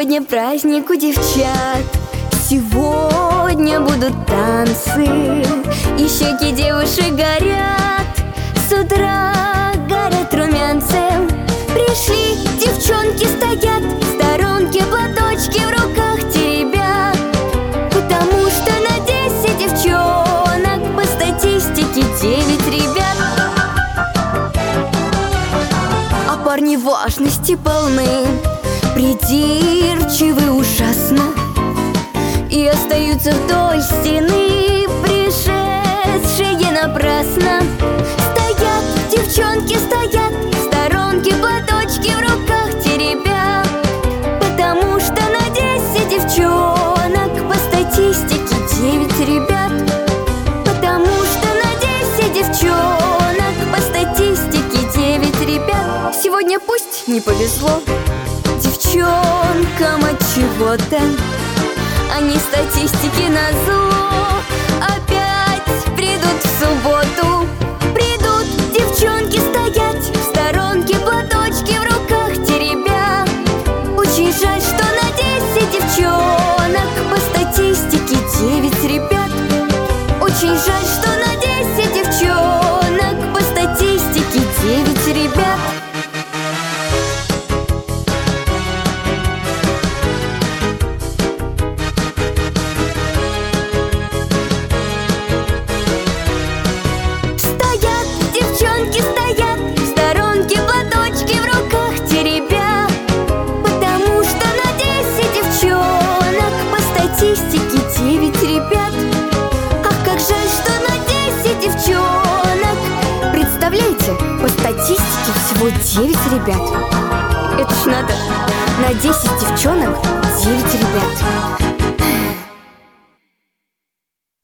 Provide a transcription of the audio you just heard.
Сегодня праздник у девчат, сегодня будут танцы, и щеки девушек горят, с утра горят румянцем. Пришли, девчонки стоят в сторонке, платочки в руках теребят, потому что на 10 девчонок по статистике 9 ребят. А парни важности полны, придирчивы ужасно, и остаются вдоль стены, пришедшие напрасно. Стоят, девчонки стоят в сторонке, платочки в руках теребят, потому что на 10 девчонок по статистике 9 ребят. Потому что на 10 девчонок по статистике 9 ребят. Сегодня пусть не повезло девчонкам от чего-то, они статистики назло опять придут в субботу. Придут, девчонки стоять в сторонке, платочки в руках теребя. Очень жаль, что на 10 девчонок по статистике 9 ребят. Очень жаль, что на 10 девчонок по статистике 9 ребят. Девчонки стоят в сторонке, платочки в руках теребя, потому что на 10 девчонок по статистике 9 ребят. Ах, как жаль, что на 10 девчонок, представляете, по статистике всего 9 ребят. Это ж надо, на 10 девчонок 9 ребят.